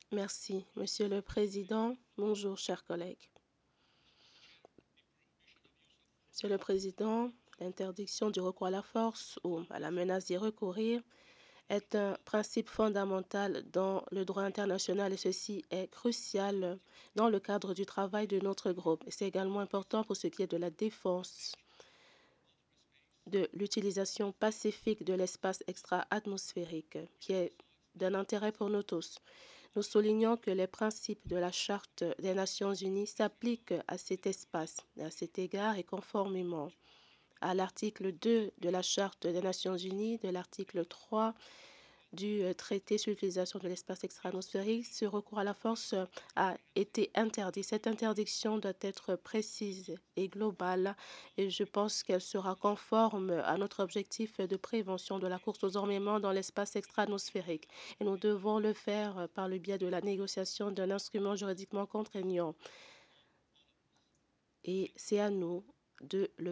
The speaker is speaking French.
Merci, Monsieur le Président. Bonjour, chers collègues. Monsieur le Président, l'interdiction du recours à la force ou à la menace d'y recourir est un principe fondamental dans le droit international et ceci est crucial dans le cadre du travail de notre groupe. C'est également important pour ce qui est de la défense de l'utilisation pacifique de l'espace extra-atmosphérique qui est d'un intérêt pour nous tous. Nous soulignons que les principes de la Charte des Nations Unies s'appliquent à cet espace. À cet égard et conformément à l'article 2 de la Charte des Nations Unies, de l'article 3 du traité sur l'utilisation de l'espace extra-atmosphérique, ce recours à la force a été interdit. Cette interdiction doit être précise et globale et je pense qu'elle sera conforme à notre objectif de prévention de la course aux armements dans l'espace extra-atmosphérique. Et nous devons le faire par le biais de la négociation d'un instrument juridiquement contraignant. Et c'est à nous de le